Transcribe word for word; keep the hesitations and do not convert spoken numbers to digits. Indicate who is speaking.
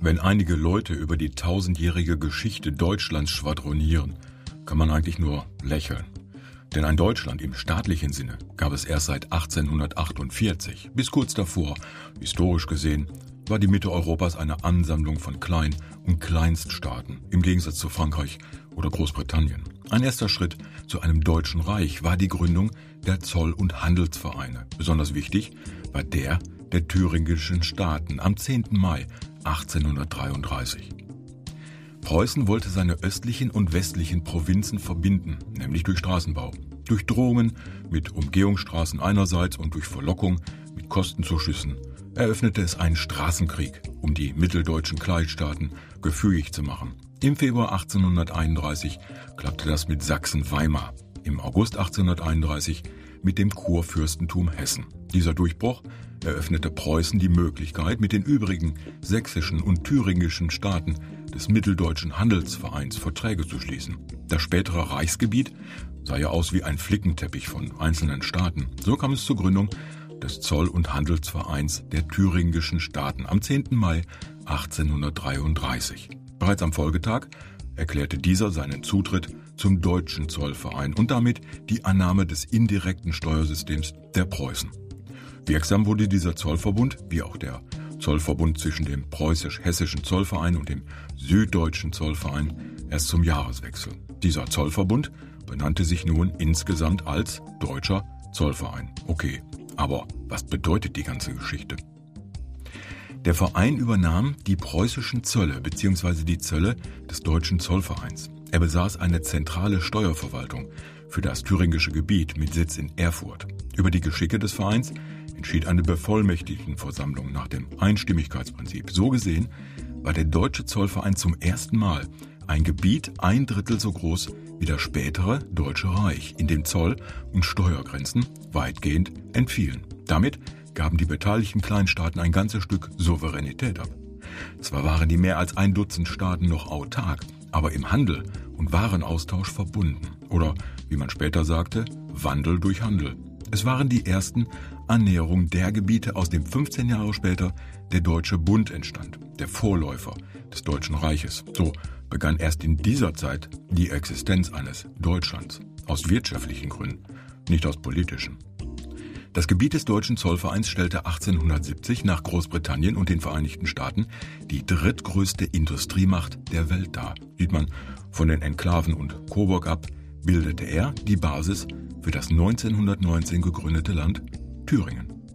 Speaker 1: Wenn einige Leute über die tausendjährige Geschichte Deutschlands schwadronieren, kann man eigentlich nur lächeln. Denn ein Deutschland im staatlichen Sinne gab es erst seit achtzehnhundertachtundvierzig. Bis kurz davor, historisch gesehen, war die Mitte Europas eine Ansammlung von Klein- und Kleinststaaten, im Gegensatz zu Frankreich oder Großbritannien. Ein erster Schritt zu einem deutschen Reich war die Gründung der Zoll- und Handelsvereine. Besonders wichtig war der der thüringischen Staaten am zehnten Mai achtzehnhundertdreiunddreißig. Preußen wollte seine östlichen und westlichen Provinzen verbinden, nämlich durch Straßenbau. Durch Drohungen mit Umgehungsstraßen einerseits und durch Verlockung mit Kostenzuschüssen eröffnete es einen Straßenkrieg, um die mitteldeutschen Kleinstaaten gefügig zu machen. Im Februar achtzehnhunderteinunddreißig klappte das mit Sachsen-Weimar, im August achtzehnhunderteinunddreißig mit dem Kurfürstentum Hessen. Dieser Durchbruch eröffnete Preußen die Möglichkeit, mit den übrigen sächsischen und thüringischen Staaten des Mitteldeutschen Handelsvereins Verträge zu schließen. Das spätere Reichsgebiet sah ja aus wie ein Flickenteppich von einzelnen Staaten. So kam es zur Gründung des Zoll- und Handelsvereins der thüringischen Staaten am zehnten Mai achtzehnhundertdreiunddreißig. Bereits am Folgetag erklärte dieser seinen Zutritt zum Deutschen Zollverein und damit die Annahme des indirekten Steuersystems der Preußen. Wirksam wurde dieser Zollverbund, wie auch der Zollverbund zwischen dem preußisch-hessischen Zollverein und dem süddeutschen Zollverein, erst zum Jahreswechsel. Dieser Zollverbund benannte sich nun insgesamt als Deutscher Zollverein. Okay, aber was bedeutet die ganze Geschichte? Der Verein übernahm die preußischen Zölle bzw. die Zölle des Deutschen Zollvereins. Er besaß eine zentrale Steuerverwaltung für das thüringische Gebiet mit Sitz in Erfurt. Über die Geschicke des Vereins entschied eine Bevollmächtigtenversammlung nach dem Einstimmigkeitsprinzip. So gesehen war der Deutsche Zollverein zum ersten Mal ein Gebiet ein Drittel so groß wie das spätere Deutsche Reich, in dem Zoll- und Steuergrenzen weitgehend entfielen. Damit gaben die beteiligten Kleinstaaten ein ganzes Stück Souveränität ab. Zwar waren die mehr als ein Dutzend Staaten noch autark, aber im Handel und Warenaustausch verbunden. Oder, wie man später sagte, Wandel durch Handel. Es waren die ersten Annäherungen der Gebiete, aus dem fünfzehn Jahre später der Deutsche Bund entstand, der Vorläufer des Deutschen Reiches. So begann erst in dieser Zeit die Existenz eines Deutschlands, aus wirtschaftlichen Gründen, nicht aus politischen. Das Gebiet des Deutschen Zollvereins stellte achtzehnhundertsiebzig nach Großbritannien und den Vereinigten Staaten die drittgrößte Industriemacht der Welt dar. Sieht man von den Enklaven und Coburg ab, bildete er die Basis für das neunzehnhundertneunzehn gegründete Land Thüringen.